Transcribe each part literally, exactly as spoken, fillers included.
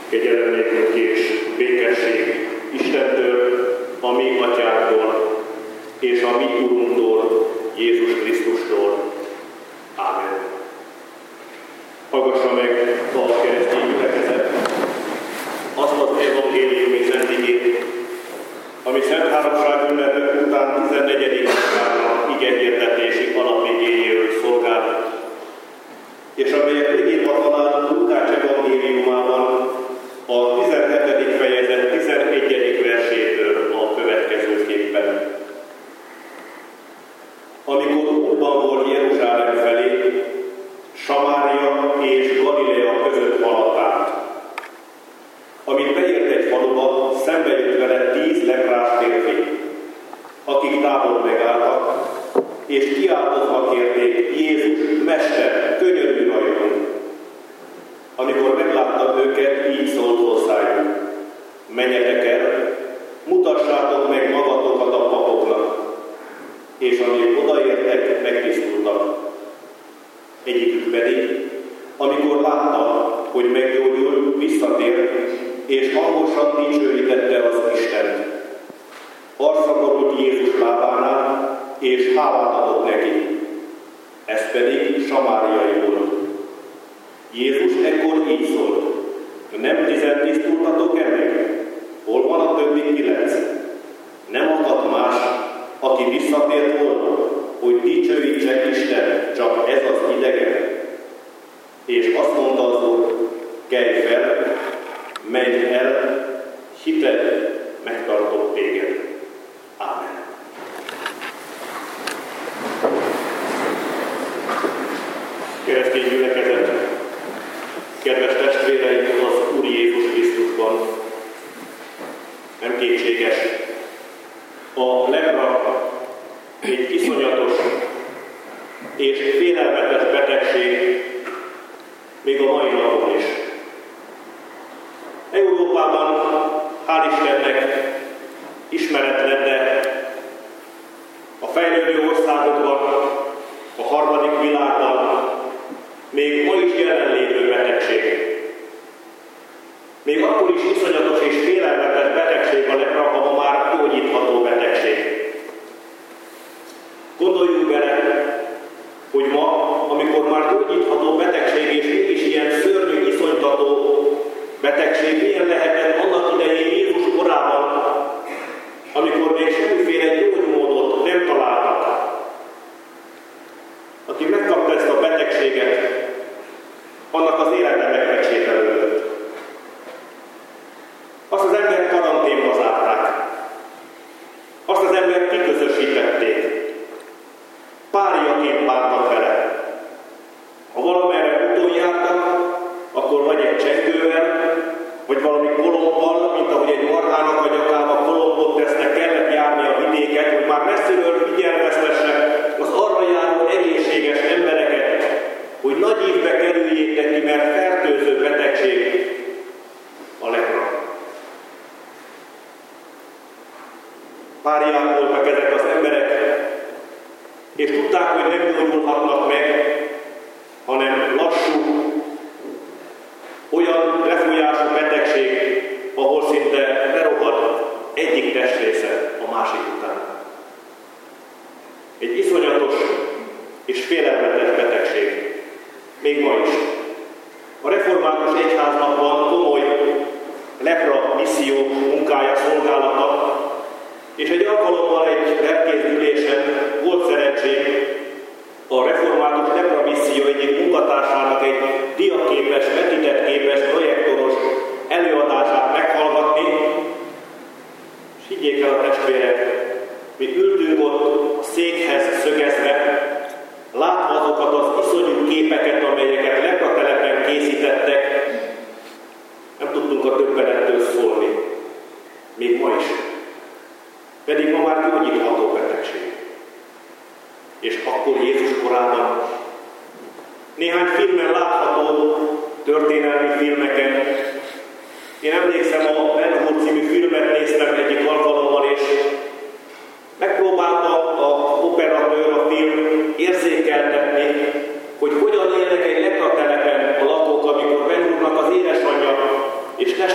Kegyelem nékünk és békesség Istentől, a mi Atyánktól, és a mi Urunktól, Jézus Krisztustól. Ámen. Hallgassa meg a keresztény gyülekezet azt az evangéliumi szent igét, ami Szent Háromság ünnepek után tizennegyedik napjának igehirdetési alapigéjéről szolgál, és amelyek megírva találunk Lukács evangéliumában a tizenhetedik fejezet tizenegyedik versétől a következőképpen. Amikor útban volt Jeruzsálem felé, Samária és Galilea között haladt át. Amint beért egy faluba, szembe jött vele tíz leprás férfi, akik távol megálltak, és kiáltozva kérték: Jézus, Mester, könyörülj rajtunk! Amikor meglátta őket, így szólt hozzájuk: menjetek el, mutassátok meg magatokat a papoknak. És amíg odaértek, megtisztultak. Egyikük pedig, amikor látta, hogy meggyógyul, visszatért, és hangosan dicsőítette az Istent. Arcra borult Jézus lábánál, és hálát adott neki. Ez pedig samáriai volt. Jézus ekkor így szólt: nem tizen tisztultatok-e meg? Hol van a többi kilenc? Nem akadt más, aki visszatért volna, hogy dicsőítse Isten, csak ez az idegen? És azt mondta az Úr: kelj fel, menj el, hited megtartott téged. Ámen. Keresztény gyülekezet, kedves testvéreim az Úr Jézus Krisztusban, nem kétséges, a lepra egy iszonyatos és félelmetes betegség még a mai napon is. Európában, hál' Istennek, ismeretlen, de a fejlődő országokban, a harmadik világban még ma is jelenlévő betegség. Még akkor is iszonyatos és félelmetes betegség a lepra, ha ma már gyógyítható betegség. Gondoljunk bele, hogy ma, amikor már gyógyítható betegség és mégis ilyen szörnyű, iszonytató betegség, milyen lehetett annak idején Jézus korában, amikor még semmiféle gyógymódot nem találtak. Aki megkapta ezt a betegséget, annak az élete megpecsételődött. Azt az embert karanténba zárták. Azt az embert kiközösítették. Párjaként bántak vele. Ha valamerre úton jártak, akkor vagy egy csengővel, vagy valami kolombbal, mint ahogy egy marhának a nyakába kolombot tesznek, kellett járni a vidéket, hogy már messziről figyelmeztesse az arra járó egészséges embereket, hogy nagy ívbe kerüljétek ki, mert fertőző betegség a lepra. Párják voltak ezek az emberek, és tudták, hogy nem gyógyulhatnak meg, hanem lassú, olyan lefolyású betegség, ahol szinte lerohad egyik testrésze a másik után. Egy iszonyatos és félelmetes betegség. Még ma is. A református egyháznak van komoly lepra misszió munkája, szolgálata, és egy alkalommal egy lelkészgyűlésen volt szerencsém a református lepra misszió egyik munkatársának egy diaképes, vetítettképes, projektoros előadását meghallgatni, és higgyék el a testvérek, mi ültünk ott a székhez szögezve, látva azokat az iszonyú képeket, amelyeket lepratelepen készítettek, nem tudtunk a döbbenettől szólni. Még ma is. Pedig ma már gyógyítható betegség. És akkor Jézus korában néhány filmen látható, történelmi filmeken. Én emlékszem, a Ben Hur című filmet néztem egyik alkalommal, és megpróbálta az operatőr, a film érzékeltetni, hogy hogyan élnek egy lepratelepen a lakók, amikor Ben Hurnak az édesanyja és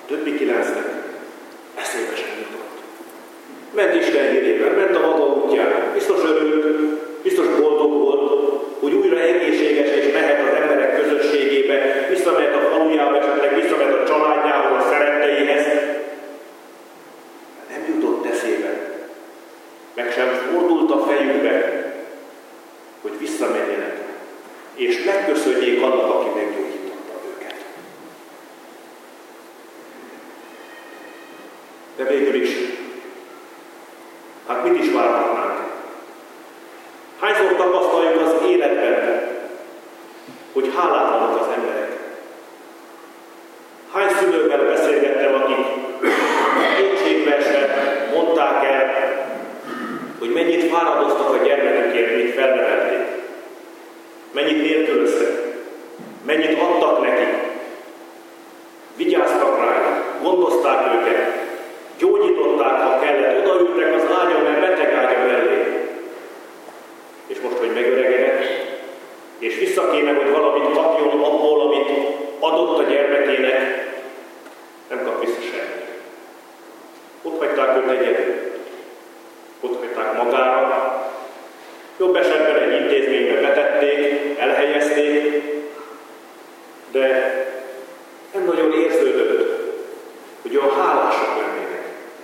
többi kilencnek eszébe sem jutott. Ment Isten hírében, ment a maga útján, biztos örült, biztos boldog volt, hogy újra egészséges és mehet az emberek közösségébe, visszamehet a falujába, esetleg visszamehet a családjához, a szeretteihez. Nem jutott eszébe, meg sem fordult a fejükbe, hogy visszamenjenek, és megköszönjék annak, aki meggyógyította őket. De végül is, hát mit is várhatnánk? Hányszor tapasztaljuk az életben, hogy hálátlanak az emberek? Hány szülővel beszélgettem, akik kétségbe esve mondták el, hogy mennyit fáradoztak a gyermekükért, mint felnevelték, mennyit nélkülöztek, mennyit adtak nekik, vigyáztak rájuk, gondozták őket, gyógyították, ha kellett, odaültek az ágya, mert beteg ágya mellé. És most, hogy megöregedett, és vissza kéne, hogy valamit kapjon abból, amit adott a gyermekének, nem kap vissza semmit. Ott hagyták őt egyedül. Ott hagyták magára. Jobb esetben egy intézménybe betették, elhelyezték, de nem nagyon érződött, hogy olyan hálásak lennének.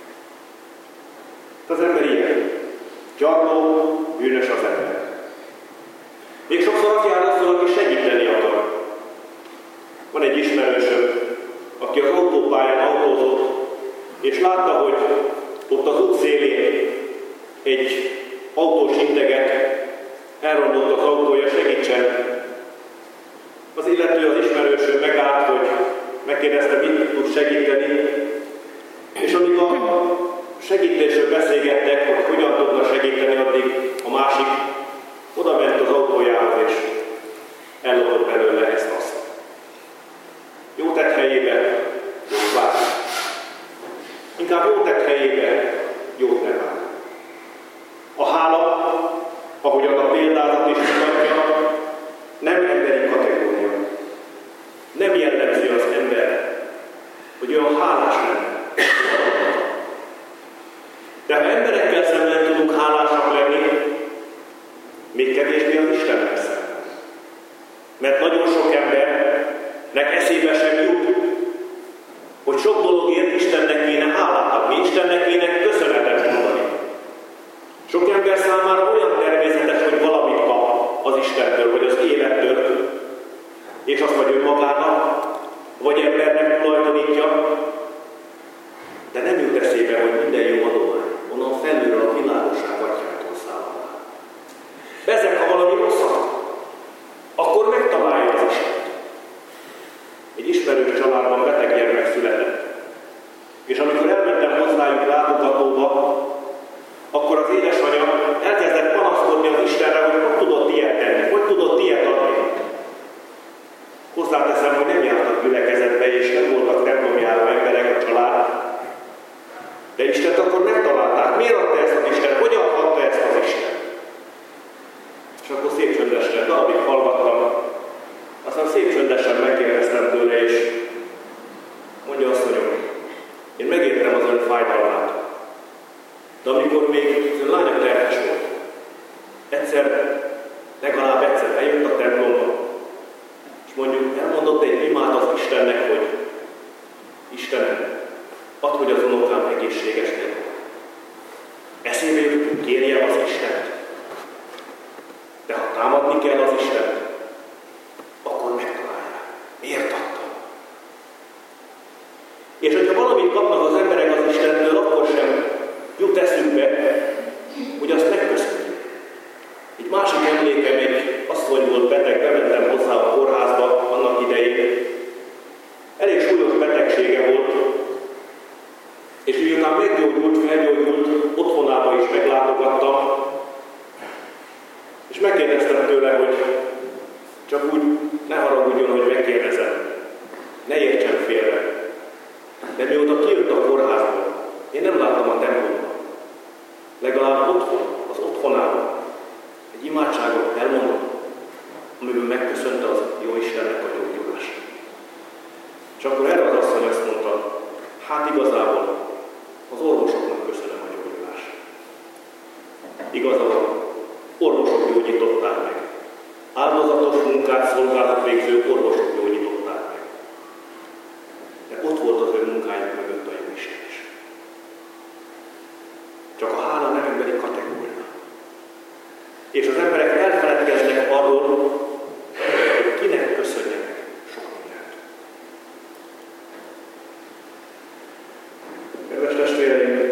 Az ember ilyen. Gyarló, bűnös az ember. Még sokszor azt jár azzal, aki segíteni akar. Van egy ismerősöm, aki az autópályán autózott, és látta, hogy ott az út szélén egy autós integet elrondott az autója, segítsen. Az illető, az ismerősöm megállt, hogy megkérdezte, mit tud segíteni, és amíg a segítésről beszélgettek, hogy hogyan tudna segíteni, addig a másik oda ment az autójához, és ellopott belőle ezt-azt. Jó tett helyében, jót vár. Inkább jó tett helyében, jót nem vár. A hála, ahogyan a példázat is mutatja, nem emberi kategória. Nem jellemzi az ember, hogy olyan hálás lenne. De ha emberekkel szemben tudunk hálásak lenni, még kevésbé az Istennek szemben. Mert nagyon sok embernek eszébe sem jut, hogy sok dologért Istennek kéne hálát adni, Istennek kéne köszönetet mondani. Sok ember számára olyan természetes, hogy valamit kap az Istentől, vagy az élettől, és azt vagy önmagának, vagy embernek tulajdonítja, de nem jut eszébe, hogy minden jó adomány onnan felülről a világosság atyától szállal. Ezek, ha valami rosszat, akkor megtalálja az Istent. Egy ismerős családban beteg gyermek született, és amikor elmentem hozzájuk látogatóba, akkor az édesanyja elkezdett panaszkodni az Istenre, hogy hogy tudott ilyet tenni, hogy tudott ilyet adni. Hozzáteszem, hogy nem jártak gyülekezetbe, és nem voltak templomjáró emberek a család, de Istent akkor megtalálták. Miért adta ezt az Isten? Hogyan adta ezt az Isten? És akkor szép csöndesen, darabig hallgattam, aztán szép csöndesen megkérdeztem tőle, és mondja asszonyom, én megértem az ön fájdalmát, de amikor még az ön lánya terhes volt, egyszer, legalább egyszer eljött a templomba, és mondjuk elmondott egy imát az Istennek, hogy Istenem, add, hogy az unokám egészséges legyen. Eszébe jut, hogy kérjem az Istent. De ha támadni kell az Istent, akkor megtalálja. Miért adtam? És hogyha valamit kapnak az emberek az Istentől, akkor sem jut eszükbe, hogy azt megköszönjük. Egy másik emlékem, egy asszony volt beteg, bementem hozzá a kórházba annak idején. Elég súlyos betegsége volt, és miután meggyógyult, felgyógyult, otthonába is meglátogattam, és megkérdeztem tőle, hogy csak úgy ne haragudjon, hogy megkérdezem. Ne értsen félre. De mióta kijött a kórházból, én nem láttam a templomban. Legalább otthon, az otthonában egy imádságot elmondott, amiből megköszönte az jó Istennek a gyógyulást. És akkor erre az asszony azt mondta, Hát igazából az orvosoknak köszönöm a gyógyulást. Igazából orvosok gyógyították meg. Áldozatos munkát, szolgálat végző orvosok gyógyították meg. De ott volt az ő munkájuk mögött a Jóisten is. Csak a hála nem emberi kategória. És az emberek elfeledkeznek arról, hogy kinek köszönjenek sok mindent. Kedves testvéreim,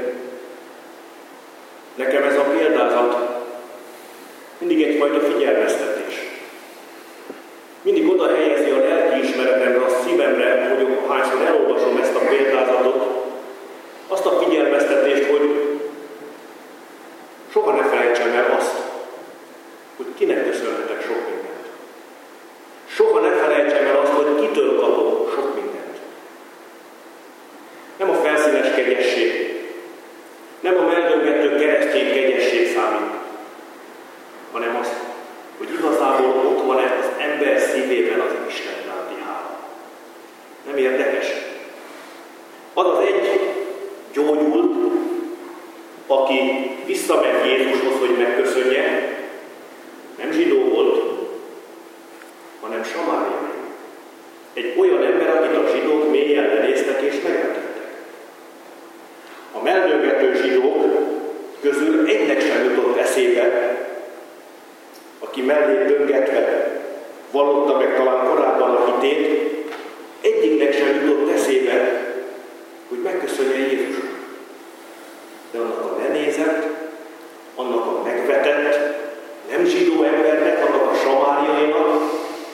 nekem ez a példázat mindig egyfajta figyelmeztetés. Mindig oda helyezi a lelkiismeretemre, a szívemre, hogy hányszor elolvasom ezt a példázatot, azt a figyelmeztetést, hogy soha ne felejtsem el azt, hogy kinek köszönhetek sok mindent. Soha ne felejtsem el azt, hogy kitől kapok sok mindent. Nem a felszínes kegyesség, nem a meldöngető keresztény kegyesség számít, hanem az, hogy igazából ott van-e az ember szívében az Isten iránti hála. Nem érdekes? Az az egy gyógyult, aki visszament Jézushoz, hogy megköszönje, nem zsidó volt, hanem samáriai. Egy olyan ember, akit a zsidók mélyen lenéztek és megvetettek. A meldöngető zsidók közül egynek sem jutott eszébe, aki mellé döngetve vallotta meg talán korábban a hitét, egyiknek sem jutott eszébe, hogy megköszönje Jézusnak. De annak a lenézett, annak a megvetett, nem zsidó embernek, annak a samáriainak,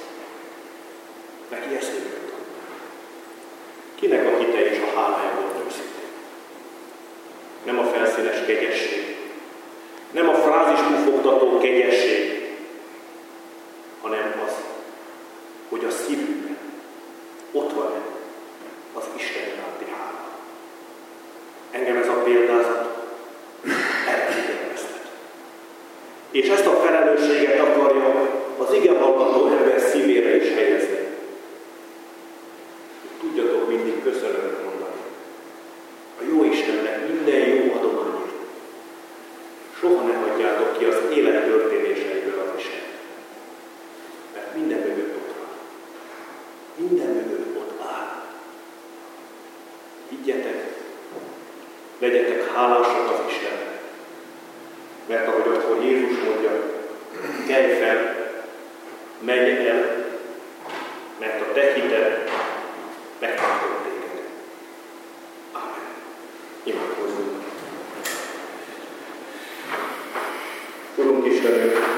neki eszébe jutott. Kinek a hite és a hálája volt őszintén? Nem a felszínes kegyesség, nem a frázismufogtató kegyesség, hanem az, hogy a szívünkben ott van az Isten iránti hála. Engem ez a példázat elfigyelmeztet. És ezt a felelősséget akarja az igehallgató ember szívére is helyezni. Tudjatok mindig köszönetet mondani a jó Istennek minden jó adományért. Soha ne hagyjátok ki az élet történéseiből az Isten. Mert minden mögött ott van. Minden mögött ott áll. Higgyetek, legyetek hálásak az Istennek. Mert ahogy akkor Jézus mondja, kelj fel, menj el, mert a te hited megtartott téged. Amen. Imádkozzunk. Urunk Istenünk,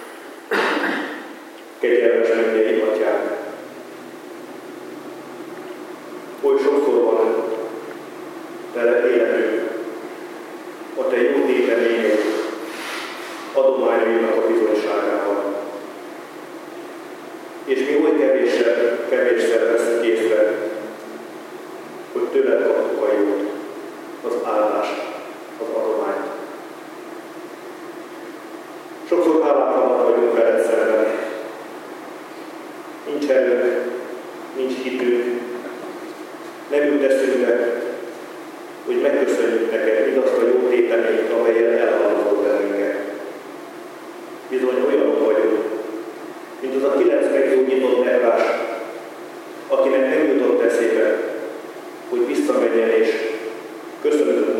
kegyelmes mennyei Atyánk, oly sokszor van tele életünk a te jó téteményed adományainak a bizonyságával. És mi oly kevéssel, kevésszer veszünk észre, hogy tőled kaptuk a jót, az áldást, az adományt. Sokszor hálátlanok vagyunk veled szemben. Nincs erőnk, nincs hitünk, nem jut eszünkbe, hogy megköszönjük neked mindazt a jó téteményt, amelyen elhallatott bennünket. Bizony olyanok vagyunk, mint az a kilenc meggyógyított leprás, akinek nem jutott eszébe, hogy visszamenjen és köszönetet